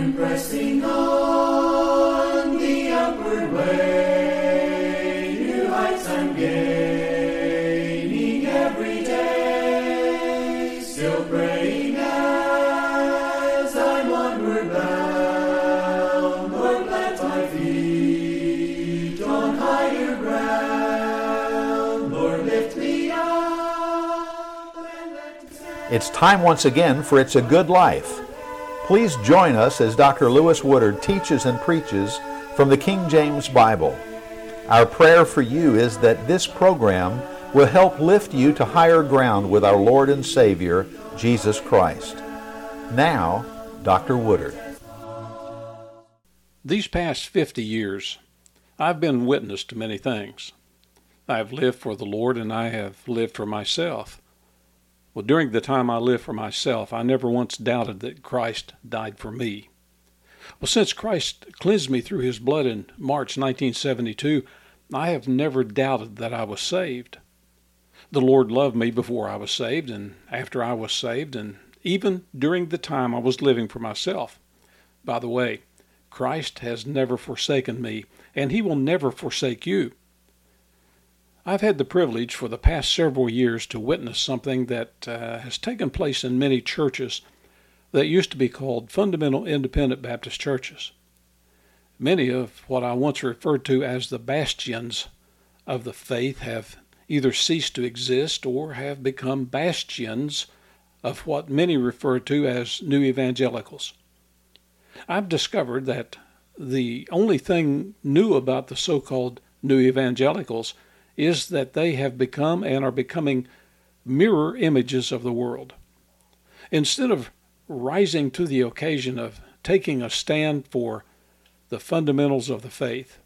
pressing on the upward way, new heights I'm gaining every day, still praying as I'm onward bound. Lord, plant my feet on higher ground. Lord, lift me up and let me stand. It's time once again for It's a Good Life. Please join us as Dr. Lewis Woodard teaches and preaches from the King James Bible. Our prayer for you is that this program will help lift you to higher ground with our Lord and Savior, Jesus Christ. Now, Dr. Woodard. These past 50 years, I've been witness to many things. I've lived for the Lord and I have lived for myself. Well, during the time I lived for myself, I never once doubted that Christ died for me. Well, since Christ cleansed me through his blood in March 1972, I have never doubted that I was saved. The Lord loved me before I was saved and after I was saved, and even during the time I was living for myself. By the way, Christ has never forsaken me, and he will never forsake you. I've had the privilege for the past several years to witness something that has taken place in many churches that used to be called fundamental independent Baptist churches. Many of what I once referred to as the bastions of the faith have either ceased to exist or have become bastions of what many refer to as new evangelicals. I've discovered that the only thing new about the so-called new evangelicals is that they have become and are becoming mirror images of the world. Instead of rising to the occasion of taking a stand for the fundamentals of the faith,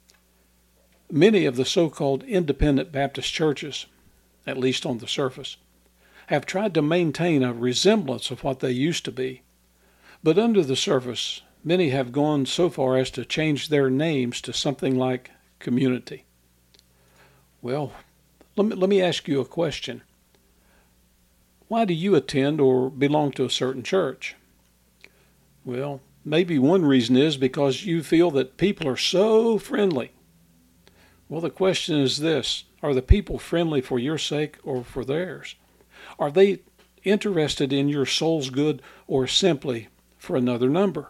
many of the so-called independent Baptist churches, at least on the surface, have tried to maintain a resemblance of what they used to be. But under the surface, many have gone so far as to change their names to something like Community. Well, let me ask you a question. Why do you attend or belong to a certain church? Well, maybe one reason is because you feel that people are so friendly. Well, the question is this: are the people friendly for your sake or for theirs? Are they interested in your soul's good or simply for another number?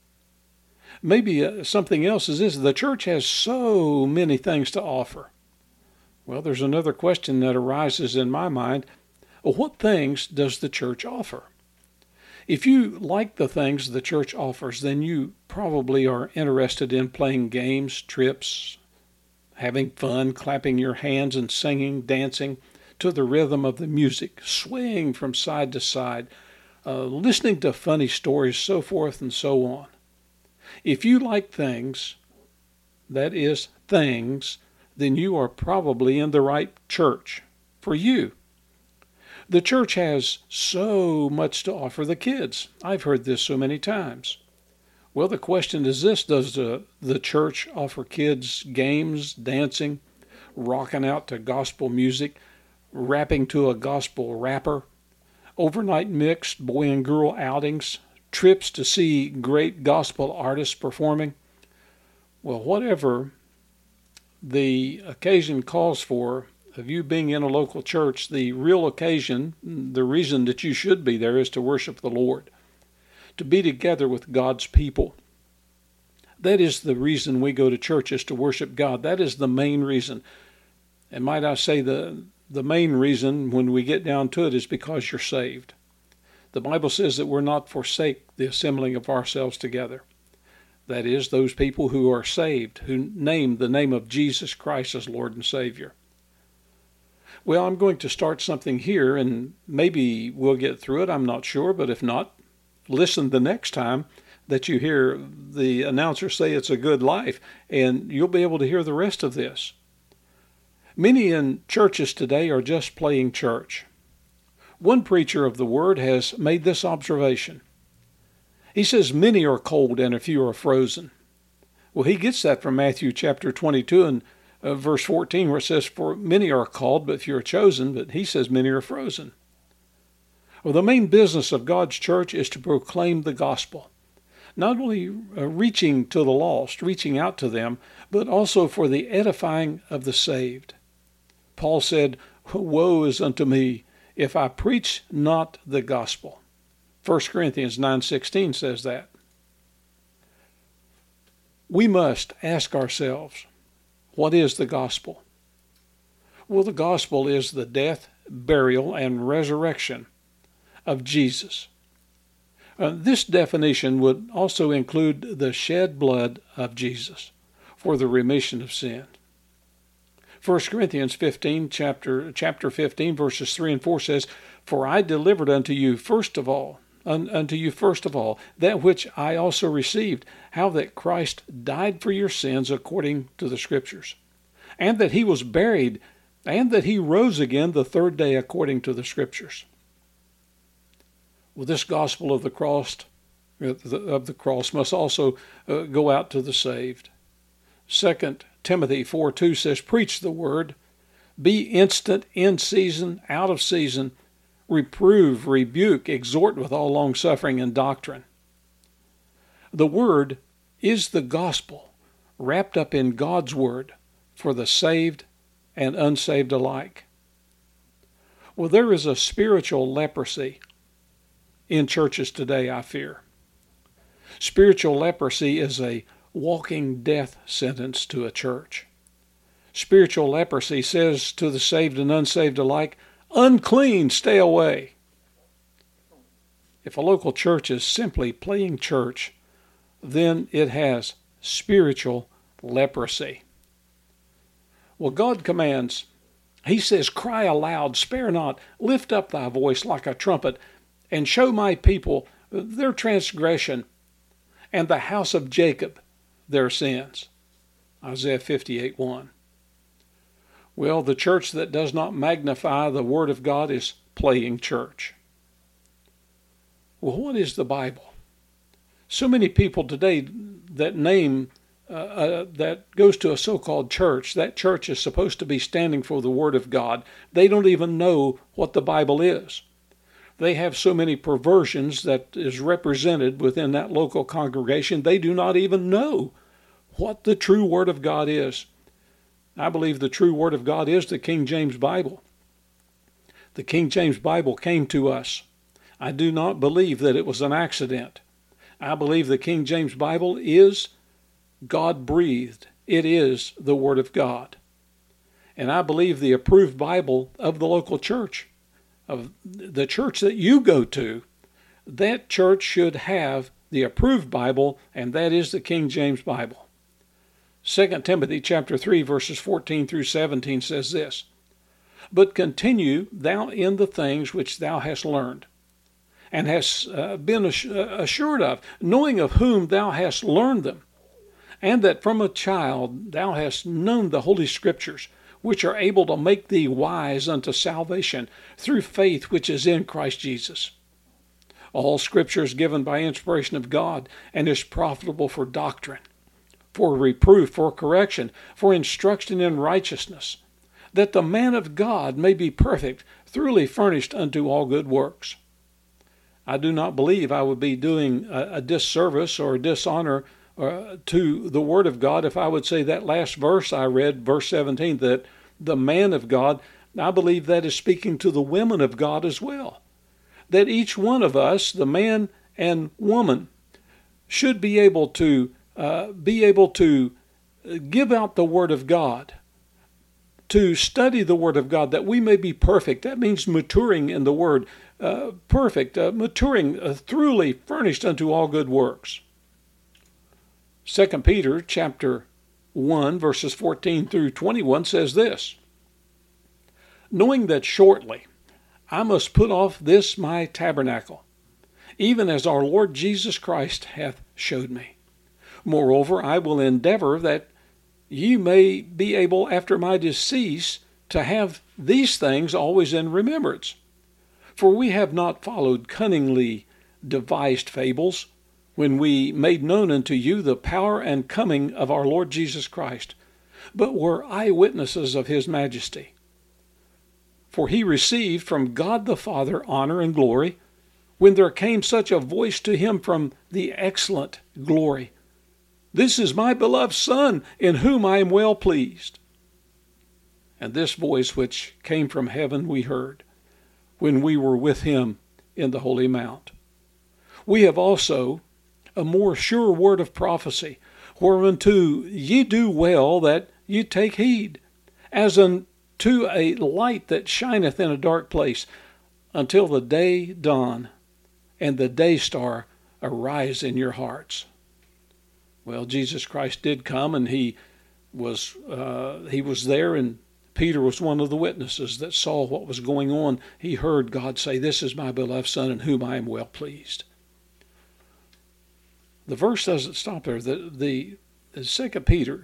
Maybe something else is this: the church has so many things to offer. Well, there's another question that arises in my mind. What things does the church offer? If you like the things the church offers, then you probably are interested in playing games, trips, having fun, clapping your hands and singing, dancing to the rhythm of the music, swaying from side to side, listening to funny stories, so forth and so on. If you like things, that is things, then you are probably in the right church for you. The church has so much to offer the kids. I've heard this so many times. Well, the question is this: does the church offer kids games, dancing, rocking out to gospel music, rapping to a gospel rapper, overnight mixed boy and girl outings, trips to see great gospel artists performing? Well, whatever the occasion calls for of you being in a local church, the real occasion, the reason that you should be there, is to worship the Lord, to be together with God's people. That is the reason we go to church, is to worship God. That is the main reason. And might I say the main reason, when we get down to it, is because you're saved. The Bible says that we're not to forsake the assembling of ourselves together. That is, those people who are saved, who name the name of Jesus Christ as Lord and Savior. Well, I'm going to start something here, and maybe we'll get through it. I'm not sure, but if not, listen the next time that you hear the announcer say it's a good life, and you'll be able to hear the rest of this. Many in churches today are just playing church. One preacher of the Word has made this observation. He says, many are cold and a few are frozen. Well, he gets that from Matthew chapter 22 and verse 14, where it says, for many are called, but few are chosen. But he says many are frozen. Well, the main business of God's church is to proclaim the gospel. not only reaching to the lost, reaching out to them, but also for the edifying of the saved. Paul said, "Woe is unto me if I preach not the gospel." 1 Corinthians 9:16 says that. We must ask ourselves, what is the gospel? Well, the gospel is the death, burial, and resurrection of Jesus. This definition would also include the shed blood of Jesus for the remission of sin. 1 Corinthians 15, chapter 15, verses 3 and 4 says, "For I delivered unto you first of all, that which I also received, how that Christ died for your sins according to the Scriptures, and that he was buried, and that he rose again the third day according to the Scriptures." Well, this gospel of the cross must also go out to the saved. 2 Timothy 4:2 says, "Preach the word, be instant in season, out of season, reprove, rebuke, exhort with all longsuffering and doctrine." The word is the gospel wrapped up in God's word for the saved and unsaved alike. Well, there is a spiritual leprosy in churches today, I fear. Spiritual leprosy is a walking death sentence to a church. Spiritual leprosy says to the saved and unsaved alike, "Unclean, stay away." If a local church is simply playing church, then it has spiritual leprosy. Well, God commands, He says, "Cry aloud, spare not, lift up thy voice like a trumpet, and show my people their transgression, and the house of Jacob their sins." Isaiah 58:1. Well, the church that does not magnify the Word of God is playing church. Well, what is the Bible? So many people today that that goes to a so-called church, that church is supposed to be standing for the Word of God. They don't even know what the Bible is. They have so many perversions that is represented within that local congregation, they do not even know what the true Word of God is. I believe the true Word of God is the King James Bible. The King James Bible came to us. I do not believe that it was an accident. I believe the King James Bible is God-breathed. It is the Word of God. And I believe the approved Bible of the local church, of the church that you go to, that church should have the approved Bible, and that is the King James Bible. 2 Timothy chapter 3, verses 14 through 17 says this, "But continue thou in the things which thou hast learned, and hast been assured of, knowing of whom thou hast learned them, and that from a child thou hast known the Holy Scriptures, which are able to make thee wise unto salvation through faith which is in Christ Jesus. All Scripture is given by inspiration of God, and is profitable for doctrine, for reproof, for correction, for instruction in righteousness, that the man of God may be perfect, thoroughly furnished unto all good works." I do not believe I would be doing a disservice or a dishonor to the Word of God if I would say that last verse I read, verse 17, that the man of God, I believe that is speaking to the women of God as well. That each one of us, the man and woman, should be able to give out the Word of God, to study the Word of God, that we may be perfect. That means maturing in the Word, perfect, maturing, thoroughly furnished unto all good works. 2 Peter chapter 1, verses 14 through 21 says this, "Knowing that shortly I must put off this my tabernacle, even as our Lord Jesus Christ hath showed me. Moreover, I will endeavor that ye may be able after my decease to have these things always in remembrance. For we have not followed cunningly devised fables, when we made known unto you the power and coming of our Lord Jesus Christ, but were eyewitnesses of his majesty. For he received from God the Father honor and glory, when there came such a voice to him from the excellent glory, "This is my beloved Son, in whom I am well pleased." And this voice which came from heaven we heard, when we were with him in the holy mount. We have also a more sure word of prophecy, whereunto ye do well that ye take heed, as unto a light that shineth in a dark place, until the day dawn, and the day star arise in your hearts. Well, Jesus Christ did come, and he was there, and Peter was one of the witnesses that saw what was going on. He heard God say, "This is my beloved Son, in whom I am well pleased." The verse doesn't stop there. The 2 Peter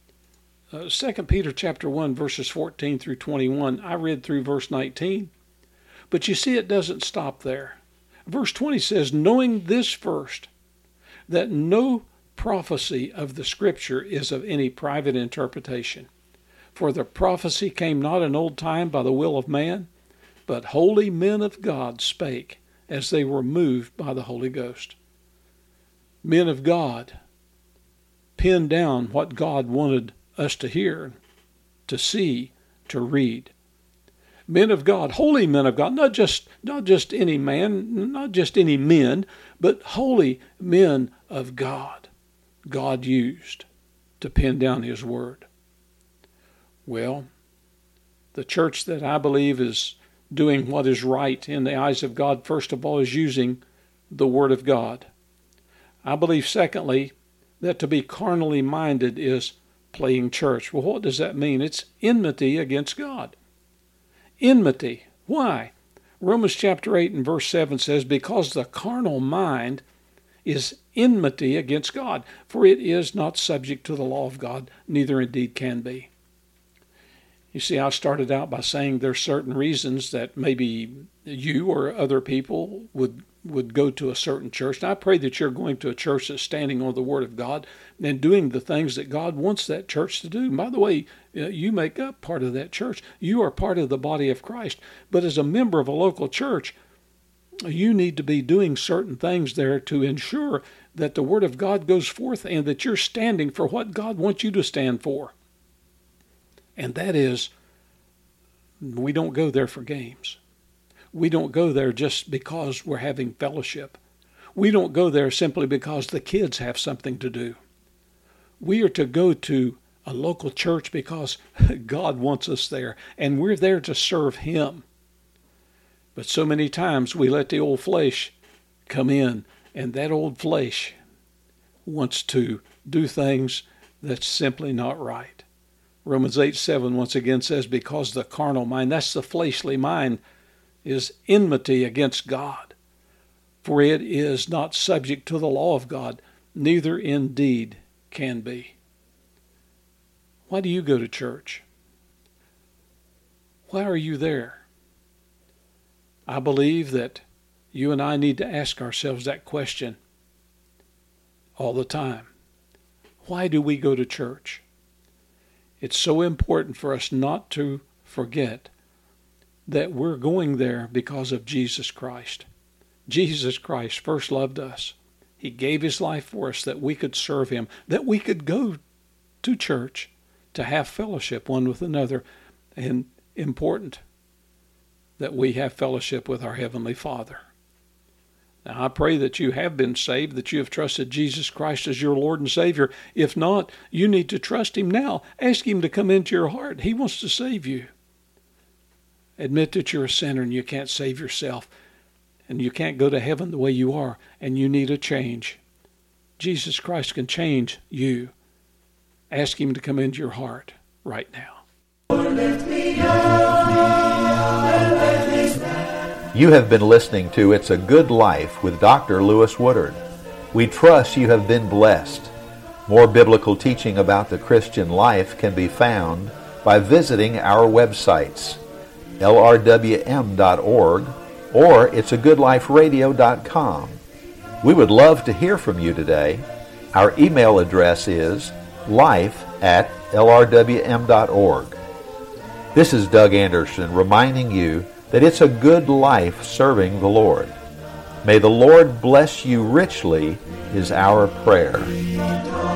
chapter 1, verses 14 through 21, I read through verse 19. But you see, it doesn't stop there. Verse 20 says, "Knowing this first, that no prophecy of the Scripture is of any private interpretation. For the prophecy came not in old time by the will of man, but holy men of God spake, as they were moved by the Holy Ghost." Men of God pinned down what God wanted us to hear, to see, to read. Men of God, holy men of God, not just any man, not just any men, but holy men of God. God used to pin down his word. Well, the church that I believe is doing what is right in the eyes of God, first of all, is using the word of God. I believe, secondly, that to be carnally minded is playing church. Well, what does that mean? It's enmity against God. Enmity. Why? Romans chapter 8 and verse 7 says, "Because the carnal mind is enmity against God, for it is not subject to the law of God, neither indeed can be." You see, I started out by saying there's certain reasons that maybe you or other people would go to a certain church. And I pray that you're going to a church that's standing on the Word of God and doing the things that God wants that church to do. And by the way, you make up part of that church. You are part of the body of Christ. But as a member of a local church, you need to be doing certain things there to ensure that the Word of God goes forth and that you're standing for what God wants you to stand for. And that is, we don't go there for games. We don't go there just because we're having fellowship. We don't go there simply because the kids have something to do. We are to go to a local church because God wants us there, and we're there to serve Him. But so many times we let the old flesh come in, and that old flesh wants to do things that's simply not right. Romans 8:7 once again says, "Because the carnal mind," that's the fleshly mind, "is enmity against God. For it is not subject to the law of God, neither indeed can be." Why do you go to church? Why are you there? I believe that you and I need to ask ourselves that question all the time. Why do we go to church? It's so important for us not to forget that we're going there because of Jesus Christ. Jesus Christ first loved us. He gave his life for us that we could serve him, that we could go to church to have fellowship one with another, and important that we have fellowship with our Heavenly Father. Now, I pray that you have been saved, that you have trusted Jesus Christ as your Lord and Savior. If not, you need to trust him now. Ask him to come into your heart. He wants to save you. Admit that you're a sinner and you can't save yourself, and you can't go to heaven the way you are, and you need a change. Jesus Christ can change you. Ask him to come into your heart right now. You have been listening to It's a Good Life with Dr. Lewis Woodard. We trust you have been blessed. More biblical teaching about the Christian life can be found by visiting our websites, lrwm.org or it'sagoodliferadio.com. We would love to hear from you today. Our email address is life@lrwm.org. This is Doug Anderson reminding you that it's a good life serving the Lord. May the Lord bless you richly is our prayer.